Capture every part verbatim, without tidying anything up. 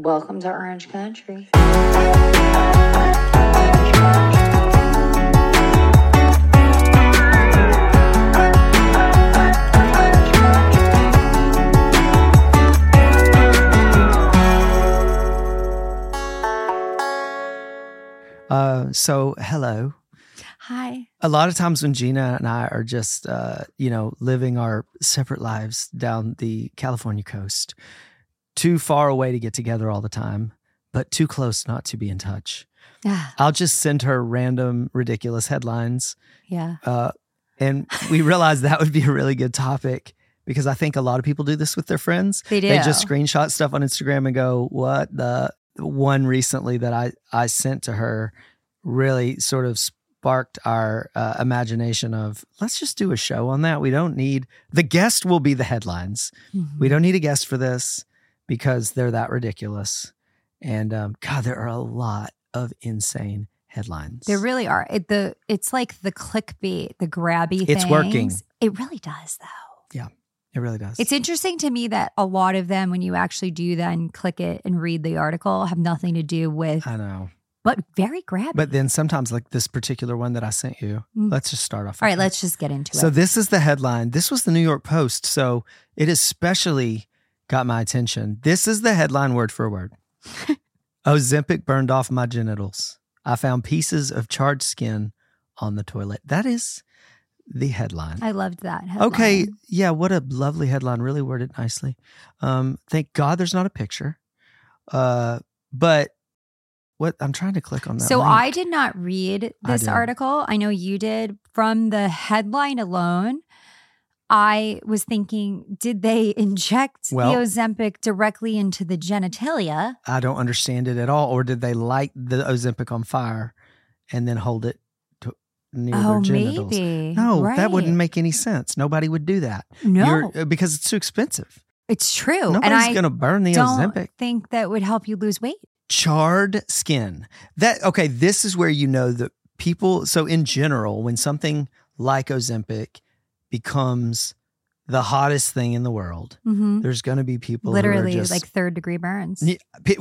Welcome to Orange Country. Uh, so, hello. Hi. A lot of times when Gina and I are just, uh, you know, living our separate lives down the California coast, too far away to get together all the time, but too close not to be in touch. Yeah. I'll just send her random, ridiculous headlines. Yeah. Uh, and we realized that would be a really good topic because I think a lot of people do this with their friends. They do. They just screenshot stuff on Instagram and go, what the... One recently that I, I sent to her really sort of sparked our uh, imagination of, let's just do a show on that. We don't need, the guest will be the headlines. Mm-hmm. We don't need a guest for this because they're that ridiculous. And um, God, there are a lot of insane headlines. There really are. It, the It's like the clickbait, the grabby things. It's working. It really does though. Yeah. It really does. It's interesting to me that a lot of them, when you actually do then click it and read the article, have nothing to do with, I know. but very grabby. But then sometimes like this particular one that I sent you, Mm. let's just start off. All right, that. let's just get into So it. this is the headline. This was the New York Post. So it especially got my attention. This is the headline word for word. Ozempic burned off my genitals. I found pieces of charred skin on the toilet. That is the headline. I loved that headline. Okay. Yeah. What a lovely headline. Really worded nicely. Um, thank God there's not a picture. Uh, but what I'm trying to click on that. So link. I did not read I this did. article. I know you did. From the headline alone, I was thinking, did they inject Well- the Ozempic directly into the genitalia? I don't understand it at all. Or did they light the Ozempic on fire and then hold it to near Oh, their genitals? maybe. No, Right. that wouldn't make any sense. Nobody would do that. No, You're- because it's too expensive. it's true. and Nobody's I going to burn the don't Ozempic. think that would help you lose weight. Charred skin. That okay, this is where you know that people, so in general, when something like Ozempic becomes the hottest thing in the world, Mm-hmm. there's going to be people Literally who are just, like third degree burns. Yeah, pe-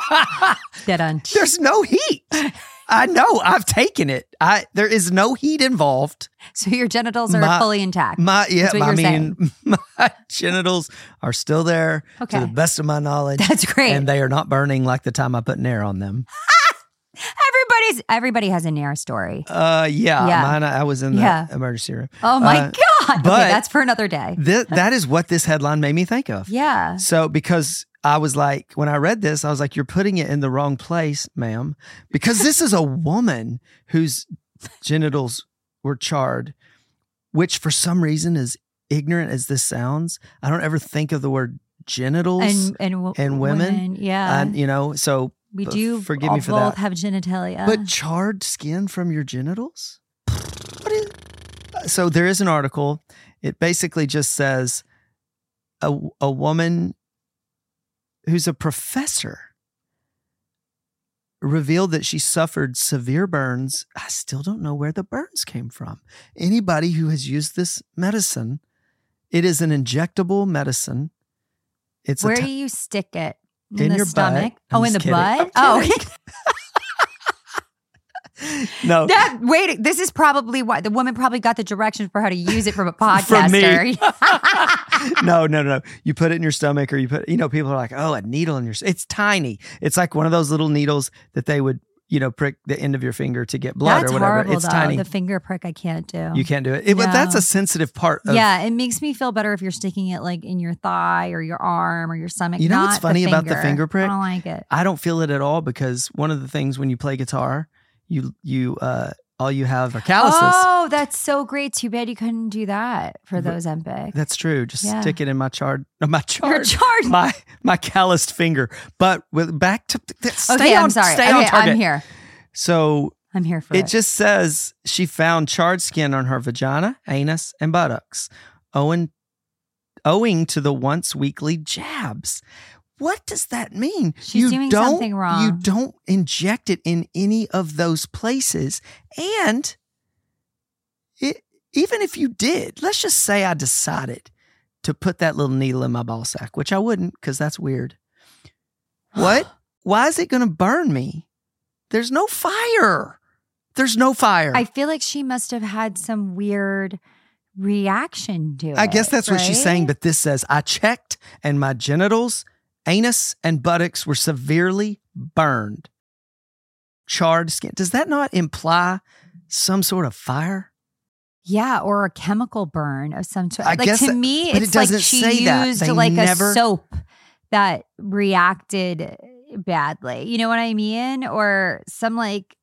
Dead on. There's no heat. I know. I've taken it. I there is no heat involved. So your genitals are My- fully intact. My yeah, That's what I you're mean, my genitals are still there Okay. to the best of my knowledge. That's great. And they are not burning like the time I put Nair on them. Everybody's everybody has a Nair story. Uh, yeah, Yeah. mine. I was in the Yeah. emergency room. Oh my Uh, God. but- okay, that's for another day. Th- that is what this headline made me think of. Yeah. So because I was like, when I read this, I was like, you're putting it in the wrong place, ma'am, because this is a woman whose genitals were charred, which for some reason, as ignorant as this sounds, I don't ever think of the word genitals. And and, w- and women, yeah. And, you know, so we uh, do forgive all me for both that. have genitalia. But charred skin from your genitals? What is, so there is an article. It basically just says a, a woman who's a professor revealed that she suffered severe burns. I still don't know where the burns came from. Anybody who has used this medicine, it is an injectable medicine. It's Where a t- do you stick it? In, In the your stomach? butt. I'm Oh, in the just kidding. I'm butt? Oh. kidding. no. That wait, this is probably why the woman probably got the directions for how to use it from a podcaster. me. no, no, no. You put it in your stomach, or you put, you know, people are like, oh, a needle in your, it's tiny. It's like one of those little needles that they would, you know, prick the end of your finger to get blood That's or whatever. horrible, It's though. tiny. The finger prick I can't do. You can't do it. it But that's No. a sensitive part of, yeah, it makes me feel better if you're sticking it like in your thigh or your arm or your stomach. You know not what's funny about the finger. finger prick? I don't like it. I don't feel it at all, because one of the things when you play guitar, you, you, uh, all you have are calluses. Oh, that's so great. Too bad you couldn't do that for those Ozempic. That's true. Just Yeah. stick it in my charred, no, my charred, Your charred. my my calloused finger. But with back to stay Okay, on, I'm sorry. Stay okay, on target. I'm here. So I'm here for it it. just says she found charred skin on her vagina, anus, and buttocks, owing owing to the once weekly jabs. What does that mean? She's doing don't, something wrong. You don't inject it in any of those places. And it, even if you did, let's just say I decided to put that little needle in my ball sack, which I wouldn't, because that's weird. What? Why is it going to burn me? There's no fire. There's no fire. I feel like she must have had some weird reaction to it. I guess that's what she's right? saying, but this says, I checked and my genitals, anus, and buttocks were severely burned. Charred skin. Does that not imply some sort of fire? Yeah, or a chemical burn of some sort. I Like guess to that- me, but it it's like doesn't she say that. used They like never- a soap that reacted badly. You know what I mean? Or some like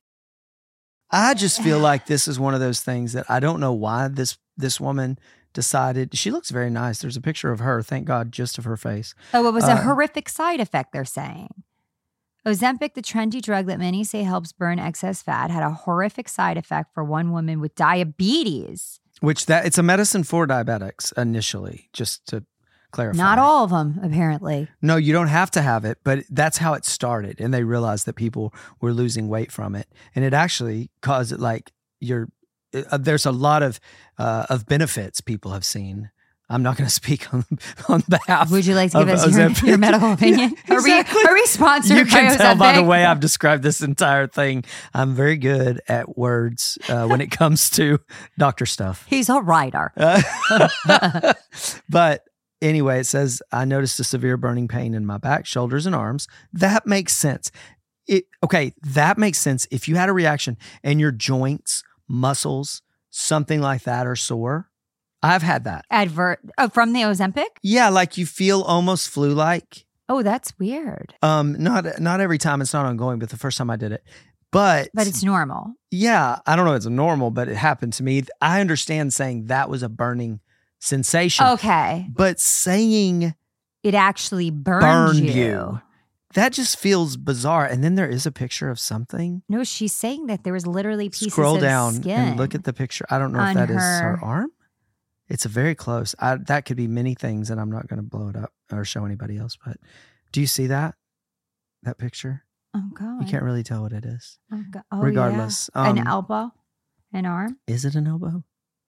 I just feel like this is one of those things that I don't know why this this woman decided. She looks very nice. There's a picture of her, thank God, just of her face. oh, it was Uh, a horrific side effect. They're saying Ozempic, the trendy drug that many say helps burn excess fat, had a horrific side effect for one woman with diabetes. Which that it's a medicine for diabetics initially, just to clarify. Not all of them, apparently. No, you don't have to have it, but that's how it started. And they realized that people were losing weight from it. And it actually caused it like you're, uh, there's a lot of, uh, of benefits people have seen. I'm not going to speak on, on behalf. Would you like to give of us your, Ozempic. your medical opinion? Yeah, exactly. Are we are we sponsored You can by tell by the Ozempic? way I've described this entire thing. I'm very good at words uh, when it comes to doctor stuff. He's a writer. Uh, but anyway, it says, I noticed a severe burning pain in my back, shoulders, and arms. That makes sense. It okay, that makes sense. If you had a reaction and your joints, muscles, something like that are sore. I've had that. Advert oh, from the Ozempic? Yeah, like you feel almost flu-like. Oh, that's weird. Um, not not every time. It's not ongoing, but the first time I did it. But But it's normal. yeah, I don't know if it's normal, but it happened to me. I understand saying that was a burning sensation. Okay. But saying It actually burned, burned you. you. that just feels bizarre. And then there is a picture of something. No, she's saying that there was literally pieces Scroll of down skin. and look at the picture. I don't know if on that is her- her arm. It's a very close. I, that could be many things, and I'm not going to blow it up or show anybody else. But do you see that? That picture? Oh, God. You can't really tell what it is. Oh, God. Oh, Regardless, yeah. An um, elbow, an arm. Is it an elbow?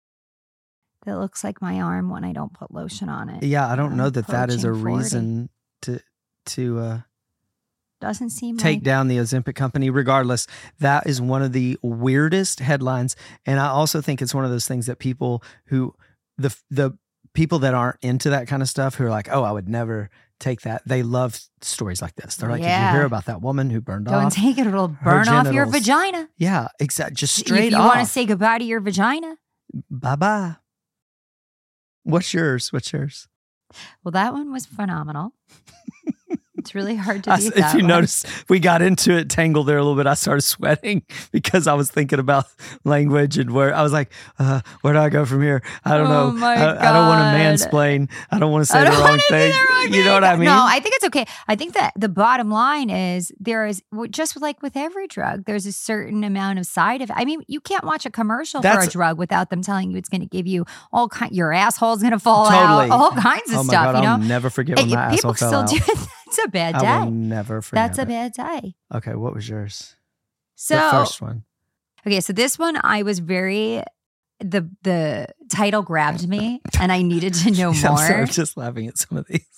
That looks like my arm when I don't put lotion on it. Yeah, I don't I'm know that that is a approaching forty. reason to to uh, Doesn't seem take like down the Ozempic company. Regardless, that is one of the weirdest headlines, and I also think it's one of those things that people who the the people that aren't into that kind of stuff, who are like, oh, I would never take that. They love stories like this. They're like, did Yeah. you hear about that woman who burned Go and off? take it. It'll burn off your genitals. vagina. Yeah, exactly. Just straight if you off. want to say goodbye to your vagina. Bye bye. What's yours? What's yours? Well, that one was phenomenal. It's really hard to I- beat if that you one. notice, we got into it, tangled there a little bit. I started sweating because I was thinking about language and where I was like, uh, where do I go from here? I don't Oh know. my I, I don't want to God. mansplain. I don't want to say I the don't wrong wanna do thing. the wrong You know thing. what I mean? No, I think it's okay. I think that the bottom line is there is just like with every drug, there's a certain amount of side effect. I mean, you can't watch a commercial for That's- a drug without them telling you it's going to give you all kind. Your asshole's going to fall Totally. out, all kinds of oh my stuff. God, you know, I'll never forget when And my people asshole fell still out. do it. That's a bad I will day. never forget That's a it. bad day. Okay, what was yours? So the first one. okay, so this one I was very the the title grabbed me and I needed to know I'm sorry, more. I'm just laughing at some of these.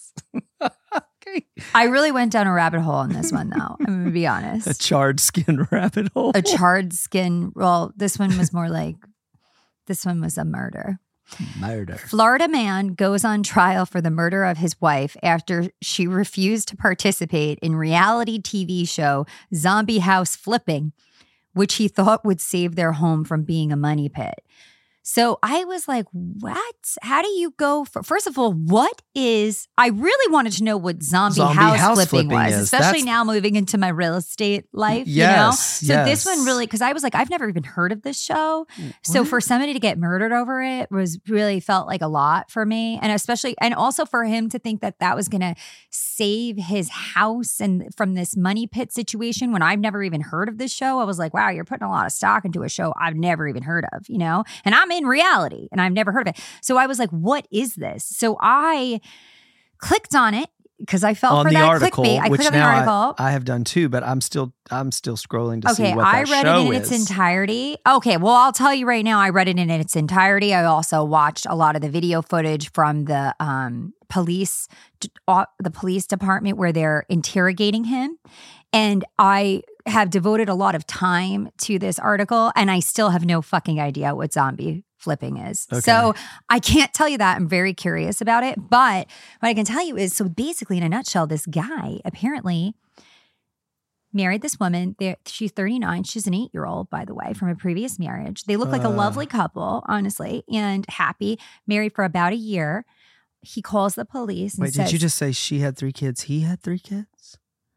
Okay. I really went down a rabbit hole on this one though. I'm gonna be A honest. charred skin rabbit hole. A charred skin. Well, this one was more like this one was a murder. Murder. Florida man goes on trial for the murder of his wife after she refused to participate in reality T V show Zombie House Flipping, which he thought would save their home from being a money pit. So I was like, what? How do you go for, first of all, what is, I really wanted to know what zombie, Zombie house, house flipping, flipping was, is. especially That's- now moving into my real estate life, Yes, you know? So this yes. one really, because I was like, I've never even heard of this show. So What? for somebody to get murdered over it was really felt like a lot for me. And especially, and also for him to think that that was going to save his house and from this money pit situation when I've never even heard of this show. I was like, wow, you're putting a lot of stock into a show I've never even heard of, you know? And I'm in reality and I've never heard of it. So I was like, what is this? So I clicked on it because I fell on for the that article, clickbait. I which clicked on the now article. I, I have done too, but I'm still I'm still scrolling to Okay, see what I that read show it in is. its entirety. Okay, well, I'll tell you right now, I read it in its entirety. I also watched a lot of the video footage from the um, police, the police department where they're interrogating him. And I have devoted a lot of time to this article, and I still have no fucking idea what zombie flipping is. Okay. So I can't tell you that. I'm very curious about it. But what I can tell you is, so basically in a nutshell, this guy apparently married this woman. They're, she's thirty-nine. She's an eight-year-old, by the way, from a previous marriage. They look like a Uh. lovely couple, honestly, and happy. Married for about a year. He calls the police and Wait, says, did you just say she had three kids? He had three kids?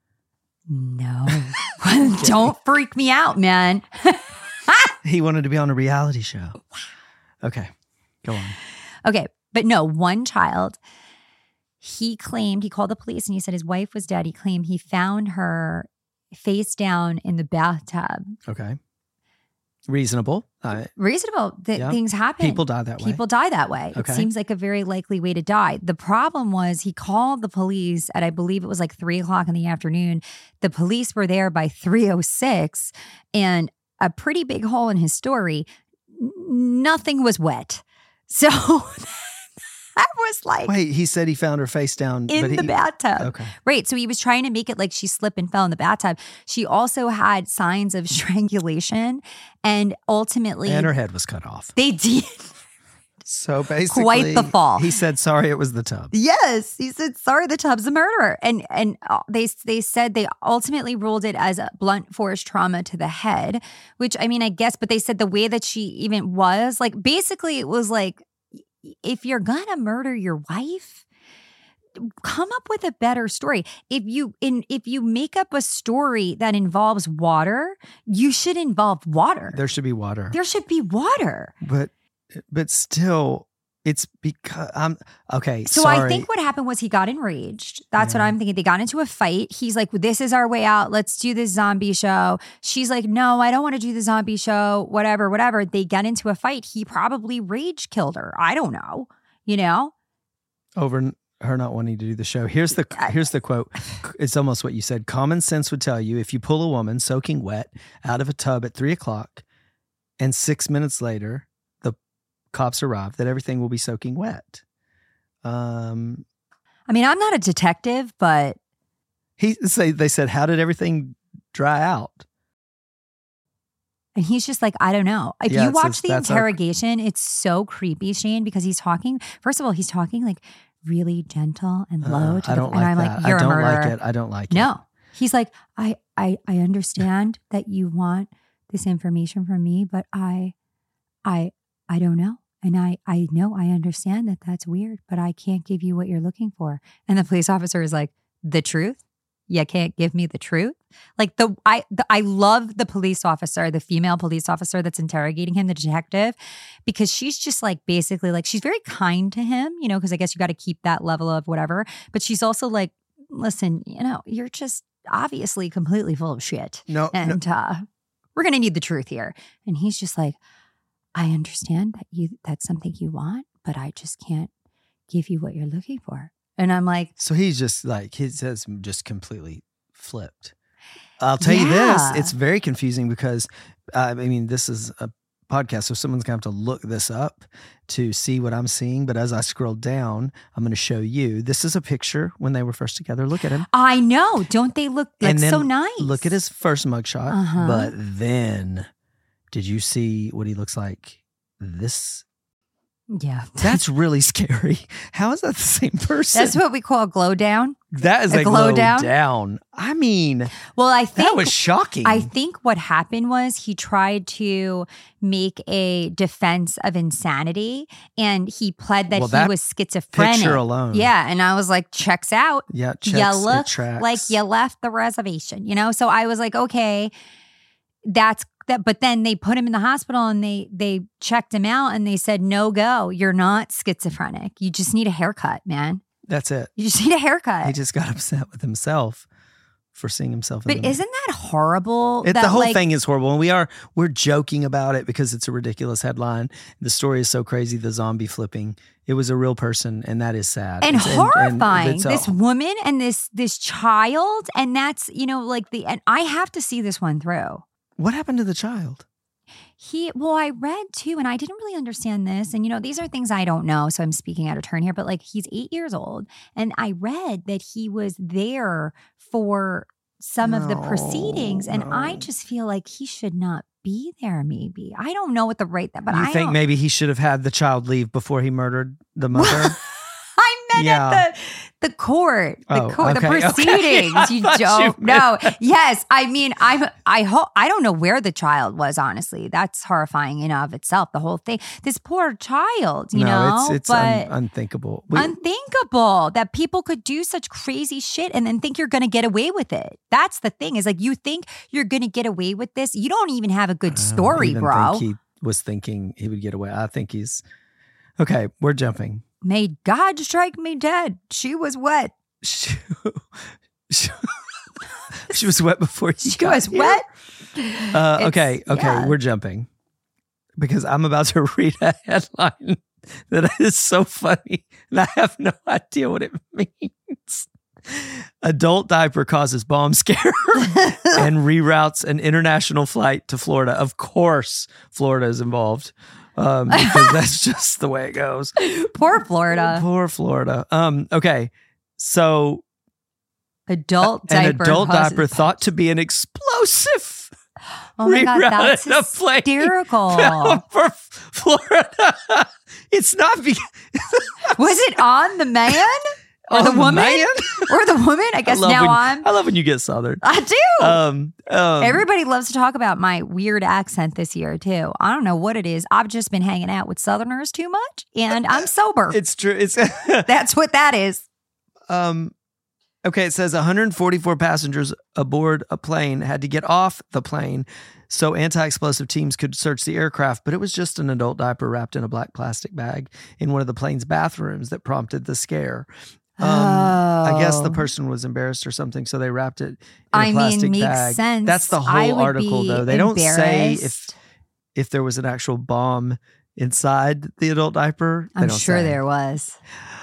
no. Don't freak me out, man. He wanted to be on a reality show. Okay, go on. Okay, but no, one child. He claimed, he called the police and he said his wife was dead. He claimed he found her face down in the bathtub. Okay. Reasonable. Uh, Reasonable that Yeah. things happen. people die that way. People die that way. Okay. It seems like a very likely way to die. The problem was he called the police at, I believe it was like three o'clock in the afternoon. The police were there by three oh six, and a pretty big hole in his story, n- nothing was wet. So that was like Wait, he said he found her face down in but he, the bathtub. Okay. Right. So he was trying to make it like she slipped and fell in the bathtub. She also had signs of strangulation, and ultimately And her head was cut off. they did. So basically, Quite the fall. He said, sorry, it was the tub. Yes, he said, "Sorry, the tub's a murderer," and and uh, they they said they ultimately ruled it as a blunt force trauma to the head, which I mean, I guess, but they said the way that she even was, like, basically, it was like, if you're gonna murder your wife, come up with a better story. If you in if you make up a story that involves water, you should involve water. There should be water. There should be water. But but still, it's because I'm okay. So sorry. I think what happened was he got enraged. That's Yeah. what I'm thinking. They got into a fight. He's like, this is our way out. Let's do this zombie show. She's like, no, I don't want to do the zombie show. Whatever, whatever. They get into a fight. He probably rage killed her. I don't know. You know? over n- her not wanting to do the show. Here's the here's the quote. It's almost what you said. Common sense would tell you if you pull a woman soaking wet out of a tub at three o'clock, and six minutes later the cops arrive, that everything will be soaking wet. Um, I mean, I'm not a detective, but he say they said, how did everything dry out? and he's just like, I don't know. If Yeah, you it watch says the that's our- interrogation, it's so creepy, Shane, because he's talking. First of all, he's talking like really gentle and low. Uh, to I the, don't and like I'm that. like, you're I don't a murderer. like it. I don't like it. No, he's like, I, I, I understand that you want this information from me, but I, I, I don't know. And I, I know, I understand that that's weird, but I can't give you what you're looking for. And the police officer is like, the truth? You can't give me the truth? Like the, I, the, I love the police officer, the female police officer that's interrogating him, the detective, because she's just like, basically like, she's very kind to him, you know, because I guess you got to keep that level of whatever. But she's also like, listen, you know, you're just obviously completely full of shit. No, no. And uh, we're going to need the truth here. And he's just like, I understand that you that's something you want, but I just can't give you what you're looking for. And I'm like, So he's just like, he says just completely flipped. I'll tell you this, Yeah. it's very confusing because, uh, I mean, this is a podcast, so someone's going to have to look this up to see what I'm seeing. But as I scroll down, I'm going to show you. This is a picture when they were first together. Look at him. I know. Don't they look like And then so nice? Look at his first mugshot. Uh-huh. But then, did you see what he looks like? This, Yeah. that's really scary. How is that the same person? That's what we call a glow down. that is a a glow glow down? down. I mean, Well, I think that was shocking. I think what happened was he tried to make a defense of insanity, and he pled that Well, he that was schizophrenic. Picture alone. Yeah, and I was like, checks out. Yeah, checks, you it look tracks. like you left the reservation, you know? So I was like, okay, that's that. But then they put him in the hospital and they they checked him out and they said, no go, you're not schizophrenic. You just need a haircut, man. That's it. You just need a haircut. He just got upset with himself for seeing himself. In but the isn't that horrible? It, that, the whole like, thing is horrible, and we are we're joking about it because it's a ridiculous headline. The story is so crazy. The zombie flipping. It was a real person, and that is sad and It's- horrifying. it's a- this woman and this this child, and that's, you know, like the and I have to see this one through. what happened to the child? He, well, I read too, and I didn't really understand this. And, you know, these are things I don't know. So I'm speaking out of turn here, but like he's eight years old. And I read that he was there for some of the No, proceedings. And I no. just feel like he should not be there, maybe. I don't know what the right, but you I think don't, maybe he should have had the child leave before he murdered the mother? I meant Yeah. at the the court, the Oh, court, okay, the okay. proceedings. I You thought you don't know. meant- Yes, I mean, I'm. I hope. I don't know where the child was. Honestly, that's horrifying in and of itself. The whole thing. This poor child. You no, know, it's it's but un- unthinkable. We- unthinkable that people could do such crazy shit and then think you're going to get away with it. That's the thing. Is like you think you're going to get away with this. You don't even have a good I don't story, even bro. think he was thinking he would get away. I think he's okay. We're jumping. May God strike me dead. She was wet. She, she, she was wet before you She got was here. wet. Uh, It's- okay, okay, yeah. we're jumping because I'm about to read a headline that is so funny, and I have no idea what it means. Adult diaper causes bomb scare and reroutes an international flight to Florida. Of course, Florida is involved um, because that's just the way it goes. Poor Florida. Poor Florida. Um, okay, so Adult an diaper. adult causes- diaper thought to be an explosive. Oh my God, that's rerouted a plane hysterical. bound for Florida. It's not because Was it on the man or Oh, the woman man. or the woman? I guess love now when- I'm. I love when you get Southern. I do. Um, um, Everybody loves to talk about my weird accent this year too. I don't know what it is. I've just been hanging out with Southerners too much, and I'm sober. it's true. It's That's what that is. um, okay. It says one hundred forty-four passengers aboard a plane had to get off the plane so anti-explosive teams could search the aircraft, but it was just an adult diaper wrapped in a black plastic bag in one of the plane's bathrooms that prompted the scare. Um, I guess the Oh. person was embarrassed or something, so they wrapped it in I a mean, plastic makes bag. sense. That's the I whole would article, be though. They don't say if embarrassed. if there was an actual bomb inside the adult diaper. They I'm don't sure say. there was.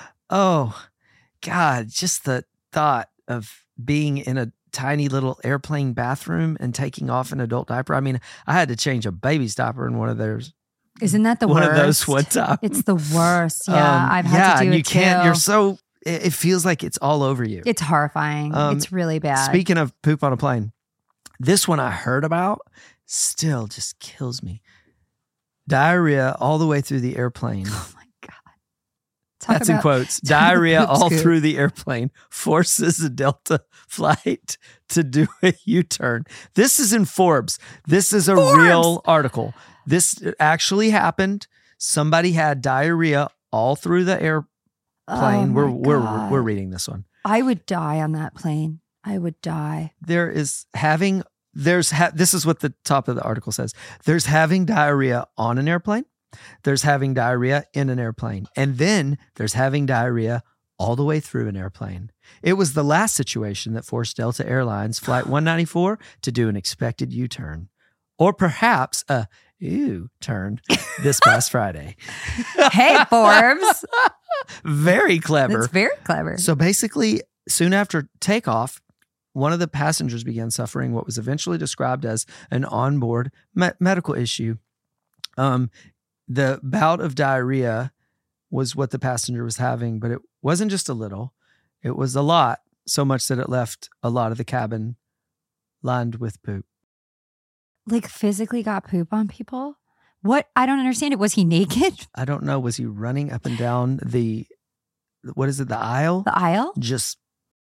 Oh, God, just the thought of being in a tiny little airplane bathroom and taking off an adult diaper. I mean, I had to change a baby's diaper in one of theirs. Isn't that the one worst? of those one time. It's the worst. Yeah, Um, I've had yeah, to do and it you can't. too. You're so. It, it feels like it's all over you. It's horrifying. Um, it's really bad. Speaking of poop on a plane, this one I heard about still just kills me. Diarrhea all the way through the airplane. Oh my God. Talk That's in about- quotes. talk about Diarrhea poop all scoop. through the airplane forces a Delta flight to do a U-turn. This is in Forbes. This is a Forbes! real article. This actually happened. Somebody had diarrhea all through the airplane. Oh we're my we're God. we're reading this one. I would die on that plane. I would die. There is having there's ha- this is what the top of the article says. There's having diarrhea on an airplane. There's having diarrhea in an airplane. And then there's having diarrhea all the way through an airplane. It was the last situation that forced Delta Airlines Flight one ninety-four to do an expected U-turn. Or perhaps a U-turn this past Friday. Hey, Forbes. Very clever. That's very clever. So basically, soon after takeoff, one of the passengers began suffering what was eventually described as an onboard me- medical issue. Um, the bout of diarrhea was what the passenger was having, but it wasn't just a little. It was a lot, so much that it left a lot of the cabin lined with poop. Like physically got poop on people? What? I don't understand it. Was he naked? I don't know, was he running up and down the, what is it, the aisle? The aisle? Just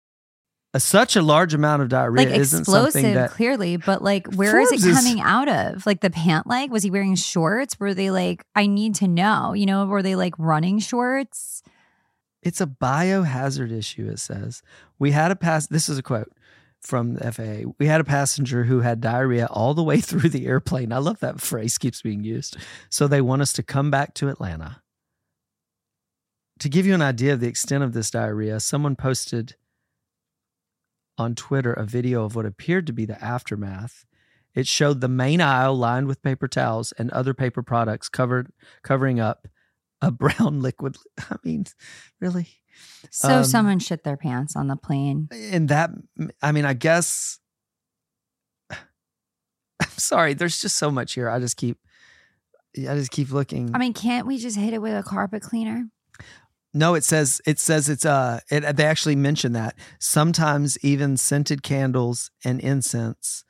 a, such a large amount of diarrhea Like isn't something explosive, that... clearly, but like where is Forbes it is- coming out of? Like the pant leg? Was he wearing shorts? Were they like, I need to know, you know, were they like running shorts? It's a biohazard issue, it says. We had a pass. This is a quote from the F A A. We had a passenger who had diarrhea all the way through the airplane. I love that phrase keeps being used. So they want us to come back to Atlanta. To give you an idea of the extent of this diarrhea, someone posted on Twitter a video of what appeared to be the aftermath. It showed the main aisle lined with paper towels and other paper products covered covering up a brown liquid. I mean, really? So Um, someone shit their pants on the plane. And that, I mean, I guess sorry. There's just so much here. I just keep, I just keep looking. I mean, can't we just hit it with a carpet cleaner? No, it says it says it's uh. It, they actually mention that sometimes even scented candles and incense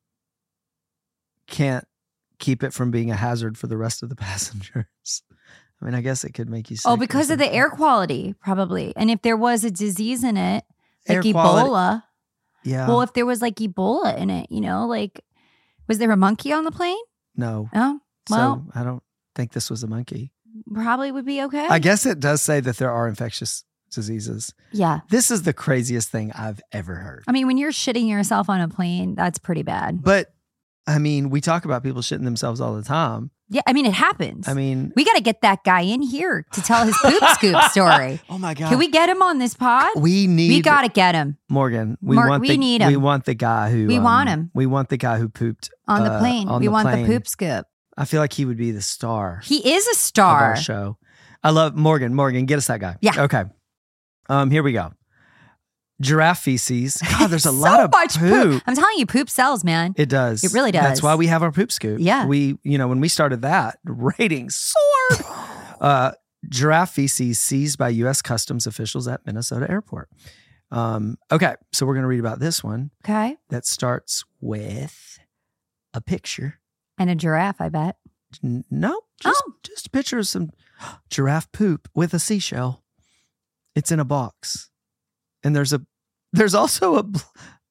can't keep it from being a hazard for the rest of the passengers. I mean, I guess it could make you sick. Oh, because of the air quality, probably. And if there was a disease in it, like Air quality- Ebola. Yeah. Well, if there was like Ebola in it, you know, like, was there a monkey on the plane? No. Oh, well, So I don't think this was a monkey. probably would be okay. I guess it does say that there are infectious diseases. Yeah. This is the craziest thing I've ever heard. I mean, when you're shitting yourself on a plane, that's pretty bad. But I mean, we talk about people shitting themselves all the time. Yeah, I mean, it happens. I mean, we got to get that guy in here to tell his poop scoop story. oh my God. Can we get him on this pod? We need We got to get him Morgan. We Mark, want we the, need We him. want the guy who We um, want him. We want the guy who pooped on the uh, plane. on We want plane. the poop scoop. I feel like he would be the star He is a of star. our show. I love Morgan. Morgan, get us that guy. Yeah. Okay. Um, here we go. Giraffe feces. God, there's a So lot of much poop. I'm telling you, poop sells, man. It does. It really does. That's why we have our poop scoop. Yeah. We, you know, when we started that, ratings soared. uh, giraffe feces seized by U S Customs officials at Minnesota airport. Um, okay, so we're going to read about this one Okay. that starts with a picture. And a giraffe, I bet. N- No, just, Oh. just a picture of some giraffe poop with a seashell. It's in a box. And there's a there's also a bl-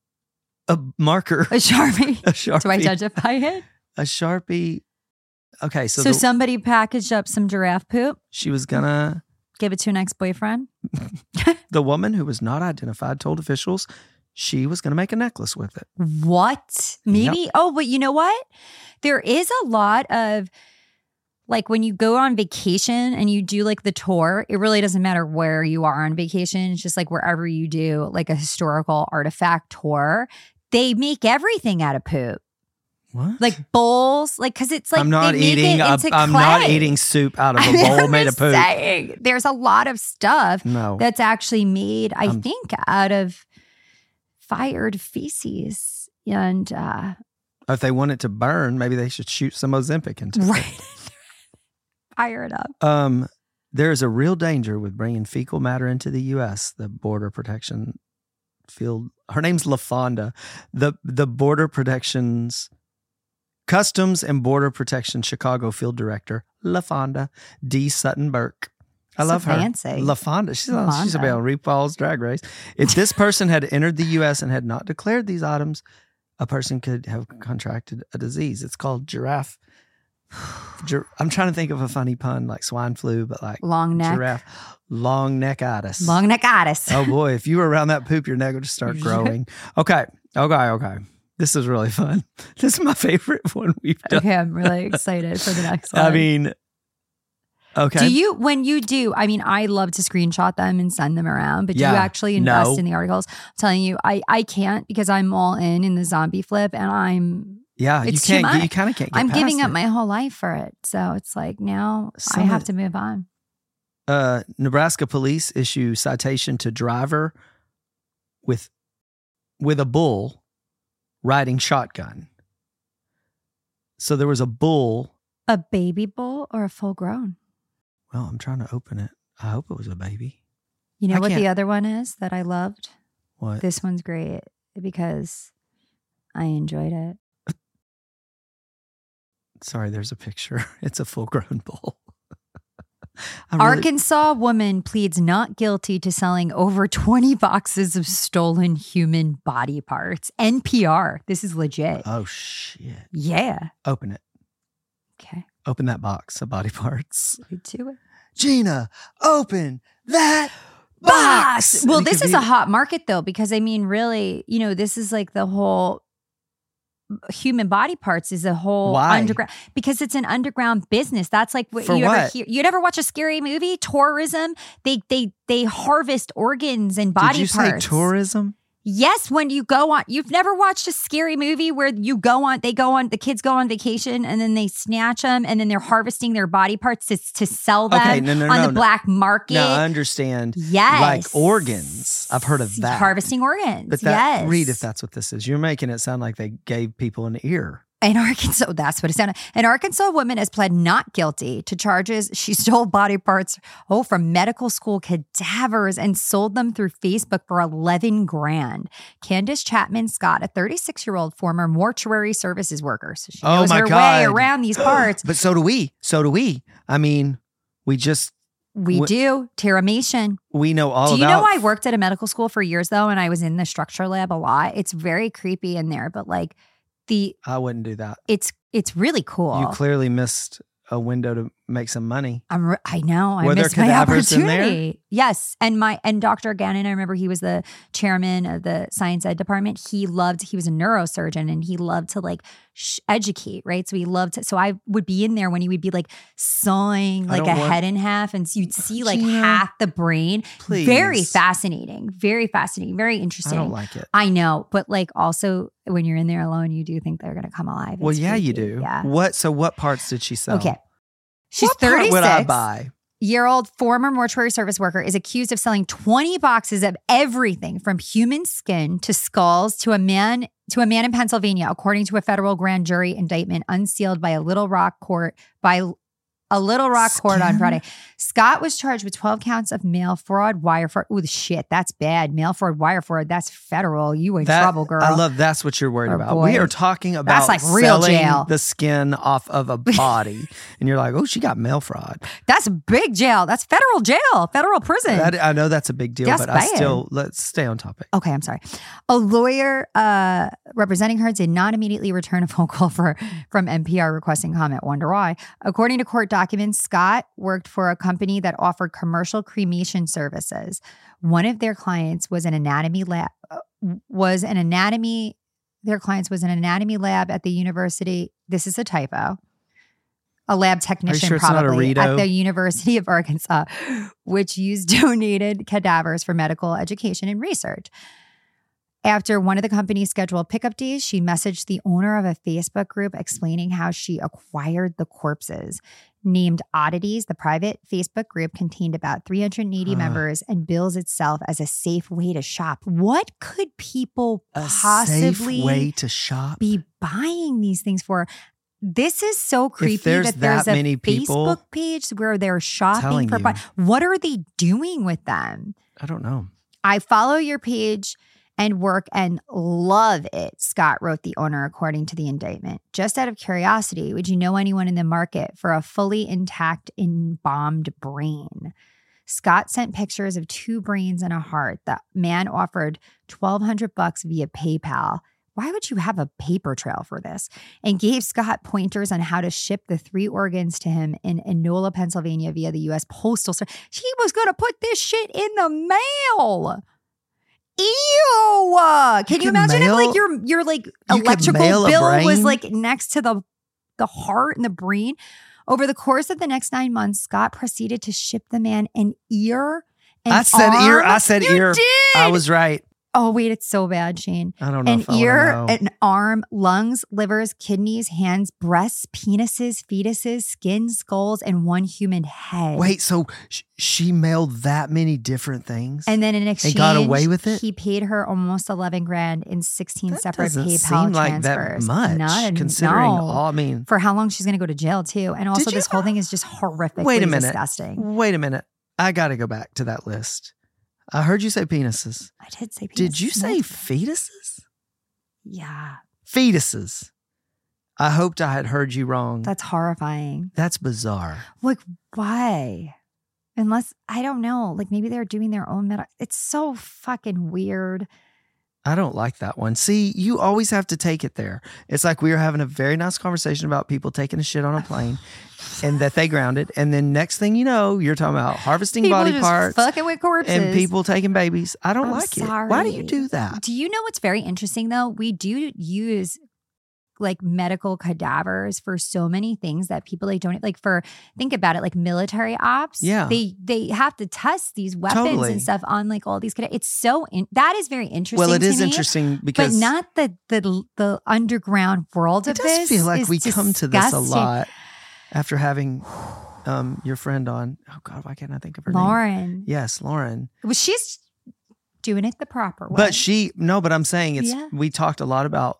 a marker, A Sharpie a Sharpie. to identify it. A Sharpie. Okay, so, So, the- somebody packaged up some giraffe poop, she was gonna give it to an ex-boyfriend. the woman who was not identified told officials she was gonna make a necklace with it. What? Maybe. Oh, but you know what? There is a lot of, like, when you go on vacation and you do like the tour, it really doesn't matter where you are on vacation. It's just like wherever you do like a historical artifact tour, they make everything out of poop. What? Like bowls, like, because it's like I'm not they make eating. it A, into I'm not clay. eating soup out of a I mean, bowl made I'm of poop. saying, there's a lot of stuff No. that's actually made, I Um, think, out of fired feces. And uh, If they want it to burn, maybe they should shoot some Ozempic into it. right, fire it up. Um, there is a real danger with bringing fecal matter into the U S. The Border Protection Field. Her name's LaFonda. The the Border Protection's Customs and Border Protection Chicago Field Director LaFonda D. Sutton Burke. I So love her. fancy. LaFonda. She's on, she's LaFonda. about RuPaul's Drag Race. If this person had entered the U S and had not declared these items, a person could have contracted a disease. It's called giraffe. Gir- I'm trying to think of a funny pun like swine flu, but like Long neck. giraffe, long neckitis. Long neckitis. Oh boy, if you were around that poop, your neck would just start growing. Okay, okay, okay. This is really fun. This is my favorite one we've done. Okay, I'm really excited for the next one. I mean, okay. do you, when you do, I mean, I love to screenshot them and send them around, but do Yeah. you actually invest No. in the articles? I'm telling you, I, I can't because I'm all in in the zombie flip and I'm, yeah, it's you too can't. get- You much. kind of can't. Get I'm past giving up it. my whole life for it. So it's like now Some I of have the- to move on. Uh, Nebraska police issue citation to driver with with a bull riding shotgun. So there was a bull. A baby bull or a full grown? Well, I'm trying to open it. I hope it was a baby. You know I what can't- the other one is that I loved? What? This one's great because I enjoyed it. Sorry, there's a picture. It's a full grown bull. I really- Arkansas woman pleads not guilty to selling over twenty boxes of stolen human body parts. N P R. This is legit. Oh shit! Yeah. Open it. Okay. Open that box of body parts. Right to it. Gina, open that Box. box. Well, And it this could is be- a hot market though, because I mean, really, you know, this is like the whole human body parts is a whole Why? underground because it's an underground business. That's like what For you ever what? hear. You'd ever watch a scary movie? Tourism. They they they harvest organs and body Did you parts. say tourism? Yes, when you go on, you've never watched a scary movie where you go on, they go on, the kids go on vacation and then they snatch them and then they're harvesting their body parts to, to sell them Okay, no, no, on no, the no. black market. No, I understand. Yes. Like organs. I've heard of that. Harvesting organs. But that, yes. read if that's what this is. You're making it sound like they gave people an ear. An Arkansas, that's what it sounded. An Arkansas woman has pled not guilty to charges. She stole body parts, oh, from medical school cadavers and sold them through Facebook for eleven grand. Candace Chapman Scott, a thirty-six-year-old former mortuary services worker. So she Oh knows my her way God. around these parts. But so do we. So do we. I mean, we just, We Wh- do. Terramation. we know all Do you about. know I worked at a medical school for years, though, and I was in the structure lab a lot? It's very creepy in there, but like the, I wouldn't do that. it's it's really cool. You clearly missed a window to make some money. I'm re- I know. I Were there missed my cadavers in there? opportunity. Yes. And my and Doctor Gannon, I remember he was the chairman of the science ed department. He loved, he was a neurosurgeon and he loved to like sh- educate, right? So he loved to, so I would be in there when he would be like sawing I like a don't want- head in half and so you'd see like Gina, half the brain. Please. Very fascinating. Very fascinating. Very I interesting. don't like it. I know, but like also when you're in there alone, you do think they're going to come alive. Well, It's yeah, you freaky. do. Yeah. What? So what parts did she sell? Okay. She's What part thirty-six. would I buy? Year old former mortuary service worker is accused of selling twenty boxes of everything from human skin to skulls to a man to a man in Pennsylvania, according to a federal grand jury indictment unsealed by a Little Rock court by a Little Rock court on Skin? Friday. Scott was charged with twelve counts of mail fraud, wire fraud. Ooh, shit, that's bad. Mail fraud, wire fraud, that's federal. You in That- trouble, girl. I love that's what you're worried Or about. boy. We are talking about That's like real selling jail. the skin off of a body, and you're like, oh, she got mail fraud. That's big jail. That's federal jail, federal prison. That, I know that's a big deal, That's but I bad. still let's stay on topic. Okay, I'm sorry. A lawyer uh, representing her did not immediately return a phone call for, from N P R requesting comment. Wonder why. According to court documents, Scott worked for a company that offered commercial cremation services. One of their clients was an anatomy lab. uh, Was an anatomy. Their clients was an anatomy lab at the university. This is a typo. A lab technician, sure it's not a probably Rito? at the University of Arkansas, which used donated cadavers for medical education and research. After one of the company's scheduled pickup days, she messaged the owner of a Facebook group explaining how she acquired the corpses. Named Oddities, the private Facebook group contained about three hundred eighty Ugh. members and bills itself as a safe way to shop. What could people A possibly safe way to shop. be buying these things for? This is so creepy there's that there's that a many people Facebook page where they're shopping telling for. you. Buy- what are they doing with them? I don't know. I follow your page and work and love it, Scott wrote the owner, according to the indictment. Just out of curiosity, would you know anyone in the market for a fully intact, embalmed brain? Scott sent pictures of two brains and a heart. The man offered twelve hundred bucks via PayPal. Why would you have a paper trail for this? And gave Scott pointers on how to ship the three organs to him in Enola, Pennsylvania via the U S Postal Service. He was going to put this shit in the mail. Ew! Uh, Can you, You can imagine if mail- like your your like You could electrical mail a bill was brain? like next to the the heart and the brain? Over the course of the next nine months, Scott proceeded to ship the man an ear. An I said ear. arm. I said You ear. Did. I was right. Oh wait, it's so bad, Shane. I don't know. An if I wanna ear, know. an arm, lungs, livers, kidneys, hands, breasts, penises, fetuses, skin, skulls, and one human head. Wait, so sh- she mailed that many different things? And then in exchange, got away with it? He paid her almost eleven grand in sixteen that separate doesn't PayPal seem like transfers. that much, Not a- considering no. all. I mean, For how long she's going to go to jail too, and also you this whole thing is just horrifically Wait a minute. disgusting. wait a minute. I got to go back to that list. I heard you say penises. I did say. Did you penis. say fetuses? Yeah, Fetuses. I hoped I had heard you wrong. that's horrifying. That's bizarre. Like, why? Unless, I don't know, like maybe they're doing their own meta. It's so fucking weird. I don't like that one. See, you always have to take it there. It's like we were having a very nice conversation about people taking a shit on a plane and that they grounded. And then next thing you know, you're talking about harvesting People body just parts fucking with corpses. and people taking babies. I don't I'm like it. Why do you sorry. do that? Do you know what's very interesting though? We do use like medical cadavers for so many things that people like don't like for think about it, like military ops. Yeah. They they have to test these weapons Totally. and stuff on like all these cadav- it's so in, that is very interesting. Well, it to is me, interesting but because not the the the underground world it of does this. feel like is we come to this a disgusting. lot after having um, your friend on. Oh God, why can't I think of her name? Lauren. Yes, Lauren. Well, she's doing it the proper way. But she, no, but I'm saying it's, Yeah. we talked a lot about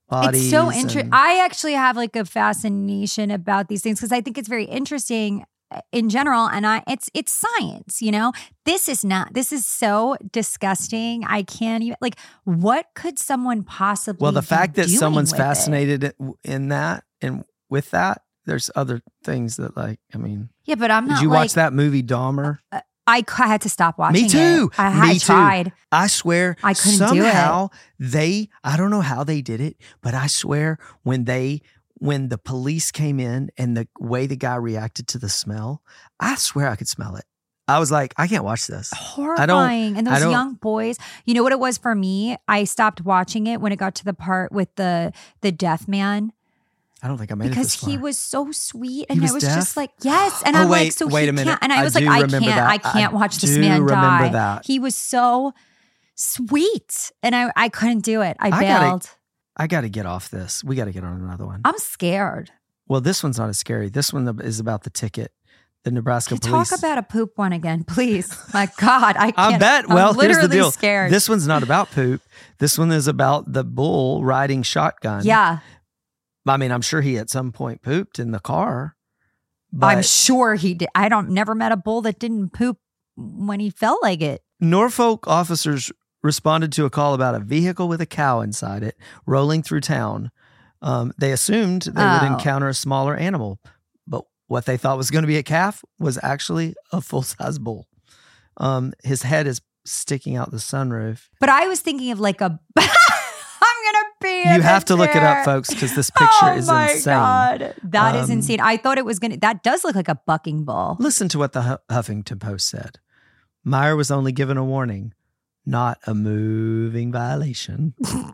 bodies. It's so interesting. and- I actually have like a fascination about these things because I think it's very interesting in general, and I it's it's science. You know, this is not. This is so disgusting. I can't even like. What could someone possibly? Well, the be fact that doing someone's with it? fascinated in that and with that, there's other things that like, I mean, Yeah, but I'm not. did you like, watch that movie Dahmer? I, c- I had to stop watching. Me too. It. I, Me I too. tried. I swear, I couldn't do it. somehow they, I don't know how they did it, but I swear when they, when the police came in and the way the guy reacted to the smell, I swear I could smell it. I was like, I can't watch this. Horrifying. And I those don't- young boys. You know what it was for me? I stopped watching it when it got to the part with the the deaf man. I don't think I made it Because this far. he was so sweet, He and was I was deaf? just like, yes. And Oh, I'm wait, like, so wait he a minute. can't. And I I was do like, I remember can't, that. I can't I watch this do man remember die. that. He was so sweet, and I, I couldn't do it. I I bailed. gotta- I got to get off this. We got to get on another one. I'm scared. Well, this one's not as scary. This one is about the ticket. The Nebraska Can police. talk about a poop one again, please. My God, I I can't. bet. I'm Well, here's literally the deal. scared. This one's not about poop. This one is about the bull riding shotgun. yeah, I mean, I'm sure he at some point pooped in the car. I'm But sure he did. I don't never met a bull that didn't poop when he felt like it. Norfolk officers responded to a call about a vehicle with a cow inside it rolling through town. Um, they assumed they Oh. would encounter a smaller animal, but what they thought was going to be a calf was actually a full-size bull. Um, his head is sticking out the sunroof. But I was thinking of like a. I'm gonna be. in You the have to look it up, chair. folks, because this picture oh is my insane. God. That is Um, insane. I thought it was gonna. That does look like a bucking bull. Listen to what the Hu- Huffington Post said. Meyer was only given a warning, not a moving violation.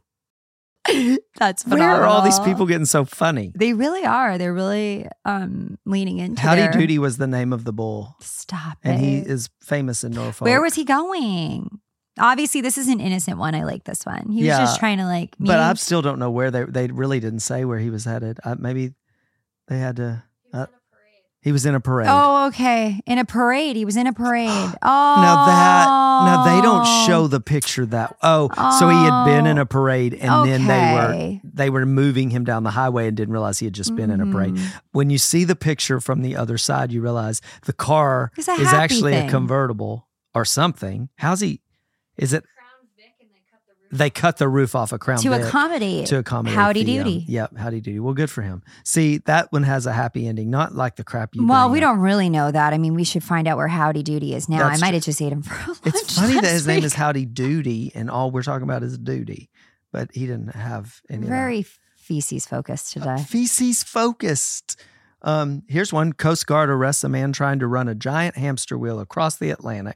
That's Where phenomenal. are all these people getting so funny? They really are. They're really um leaning into. Howdy their, Doody was the name of the bull, Stop and it. he is famous in Norfolk. Where was he going? Obviously, this is an innocent one. I like this one. He was Yeah, just trying to like. But I maybe- still don't know where they they really didn't say where he was headed. Uh, maybe they had to. Uh, he was in a parade. Oh, okay. In a parade. He was in a parade. Oh. Now that now they don't show the picture that. Oh, so he had been in a parade, and then they were Okay. they were moving him down the highway and didn't realize he had just been in a parade. Mhm. When you see the picture from the other side, you realize the car It's a is happy actually thing. a convertible or something. How's he? Is it? They cut the roof off a Crown To Vic accommodate. to accommodate. Howdy the, um, doody. yep, howdy doody. Well, good for him. See, that one has a happy ending, not like the crap you. Well, bring we up. don't really know that. I mean, we should find out where Howdy Doody is now. That's I might true. have just ate him for lunch. It's funny that last his name week. is Howdy Doody, and all we're talking about is duty, but he didn't have any. Very feces focused of that. today. Feces focused. Um, here's one: Coast Guard arrests a man trying to run a giant hamster wheel across the Atlantic.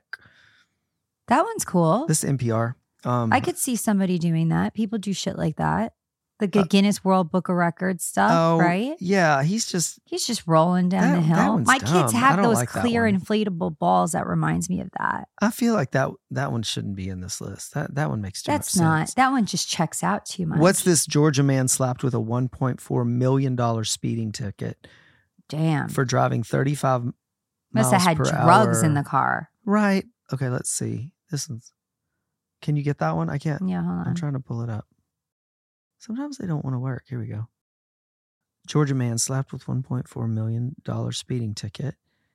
That one's cool. This is N P R. Um, I could see somebody doing that. People do shit like that. The Gu- Uh, Guinness World Book of Records stuff, oh, right? Yeah, he's just He's just rolling down That- the that hill. one's My dumb. kids I have don't those like that clear one. inflatable balls that reminds me of that. I feel like that that one shouldn't be in this list. That that one makes too That's much not. sense. That one just checks out too much. What's this Georgia man slapped with a one point four million dollars speeding ticket Damn. for driving thirty-five Must miles have had per drugs in hour. the car. Right. Okay, let's see. This one's Can you get that one? I can't. Yeah, hold I'm on. trying to pull it up. Sometimes they don't want to work. Here we go. Georgia man slapped with one point four million dollars speeding ticket.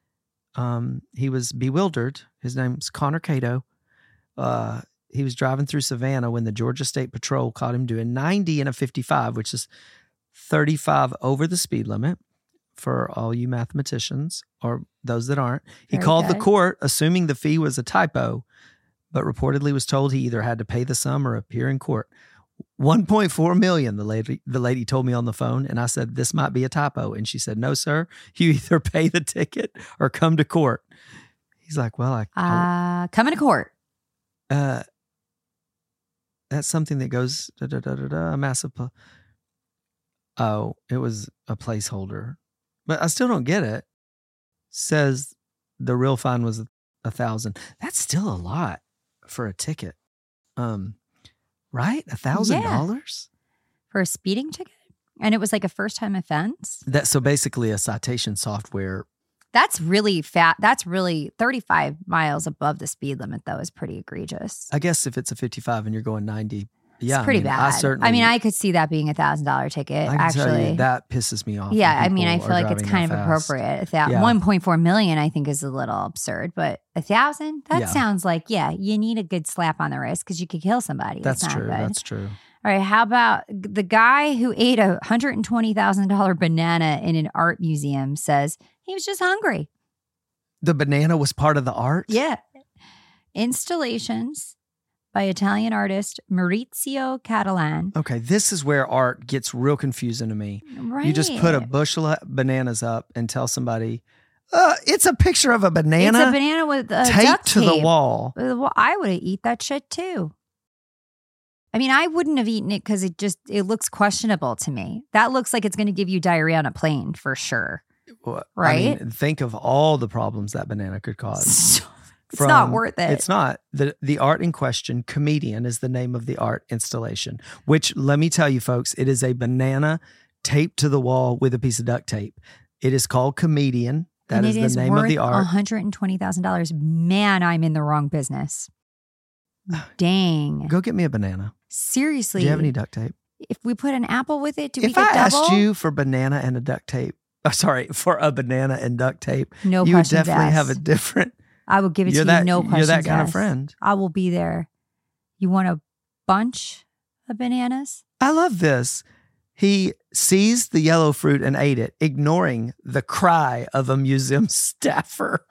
Um, he was bewildered. His name's Connor Cato. Uh, he was driving through Savannah when the Georgia State Patrol caught him doing ninety and a fifty-five, which is thirty-five over the speed limit for all you mathematicians or those that aren't. He Very called the good. court, assuming the fee was a typo, but reportedly was told he either had to pay the sum or appear in court. one point four million, the lady the lady told me on the phone, and I said this might be a typo, and she said, "No, sir. You either pay the ticket or come to court." He's like, "Well, I, I Uh, coming to court. uh that's something that goes da, da, da, da, da, a massive pl- Oh, it was a placeholder. But I still don't get it. Says the real fine was a, a thousand. That's still a lot for a ticket. Um Right? A thousand dollars? For a speeding ticket? And it was like a first time offense? That so basically a citation software. That's really fat. That's really thirty-five miles above the speed limit, though, is pretty egregious. I guess if it's a fifty-five and you're going ninety, Yeah, it's pretty I mean, bad. I certainly. mean, I could see that being a thousand dollar ticket. I can tell actually, you, that pisses me off. yeah. when I mean, I people feel are like it's driving kind that of fast. appropriate. That Yeah. one point four million, I think, is a little absurd. But a thousand, that Yeah. sounds like yeah, you need a good slap on the wrist because you could kill somebody. That's not true. good. That's true. All right. How about the guy who ate a hundred and twenty thousand dollar banana in an art museum? Says he was just hungry. The banana was part of the art? Yeah. Installations by Italian artist Maurizio Catalan. Okay, this is where art gets real confusing to me. Right. You just put a bushel of bananas up and tell somebody, uh, it's a picture of a banana, It's a banana with uh, taped duct to tape. the wall. Uh, Well, I would have eat that shit too. I mean, I wouldn't have eaten it because it just it looks questionable to me. That looks like it's going to give you diarrhea on a plane for sure. Well, Right? I mean, think of all the problems that banana could cause. It's not From- worth it. It's not. The the art in question, Comedian, is the name of the art installation, which let me tell you folks, it is a banana taped to the wall with a piece of duct tape. It is called Comedian. That and is it the is name worth of the art. one hundred twenty thousand dollars. Man, I'm in the wrong business. Dang. Go get me a banana. Seriously. Do you have any duct tape? If we put an apple with it, do we If get I double? asked you for banana and a duct tape, oh, sorry, for a banana and duct tape, no you would questions definitely asked. have a different. I will give it You're to that, you. No questions You're that kind asked. of friend. I will be there. You want a bunch of bananas? I love this. He seized the yellow fruit and ate it, ignoring the cry of a museum staffer.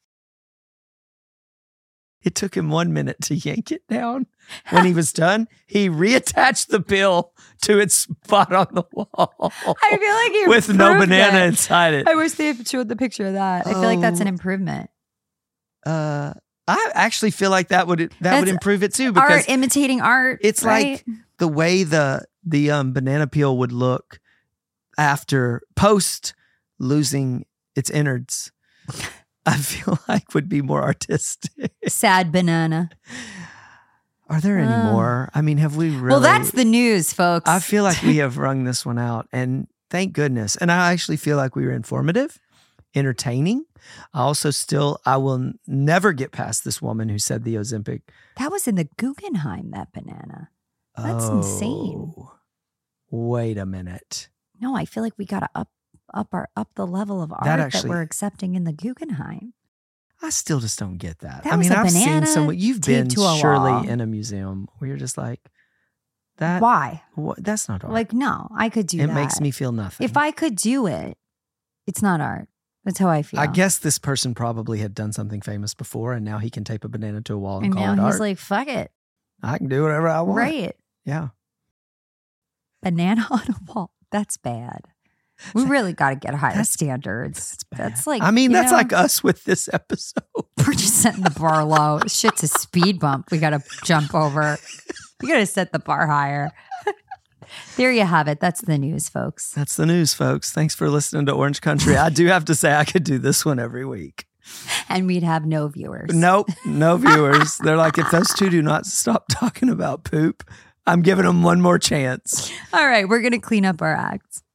It took him one minute to yank it down. When he was done, he reattached the pill to its spot on the wall. I feel like you with no improved banana it. inside it. I wish they had showed the picture of that. I feel like that's an Oh. improvement. Uh, I actually feel like that would that That's would improve it too, because Art imitating art. it's right? like the way the the um, banana peel would look after post losing its innards. I feel like would be more artistic. sad banana. Are there any Uh. more? I mean, have we really? Well, that's the news, folks. I feel like we have wrung this one out, and thank goodness. And I actually feel like we were informative, entertaining. I also still, I will n- never get past this woman who said the Ozempic. that was in the Guggenheim. That banana. That's oh, insane. Wait a minute. No, I feel like we got to up up our up the level of art That that, actually- we're accepting in the Guggenheim. I still just don't get that. That I was mean, a I've seen banana some. You've been taped to a surely wall. in a museum where you're just like, that. Why? What, that's not art. Like, no, I could do it that. makes me feel nothing. If I could do it, it's not art. That's how I feel. I guess this person probably had done something famous before, and now he can tape a banana to a wall and, And call now it he's art. like, fuck it. I can do whatever I want. Right. Yeah. Banana on a wall. That's bad. We really got to get higher That's- standards. That's bad. That's like, I mean, you that's know, like us with this episode. we're just setting the bar low. Shit's a speed bump. We got to jump over. We got to set the bar higher. There you have it. That's the news, folks. That's the news, folks. Thanks for listening to Orange Country. I do have to say, I could do this one every week. And we'd have no viewers. Nope, no viewers. They're like, if those two do not stop talking about poop, I'm giving them one more chance. All right. We're going to clean up our acts.